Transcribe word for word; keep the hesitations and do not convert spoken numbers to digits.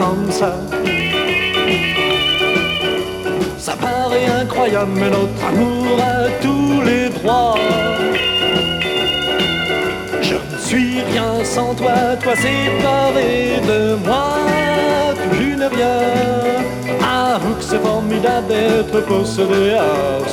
comme ça. Ça paraît incroyable, mais notre amour a tous les droits. Je ne suis rien sans toi, toi séparé de moi. Tu ne viens, avoue que c'est formidable d'être possédé à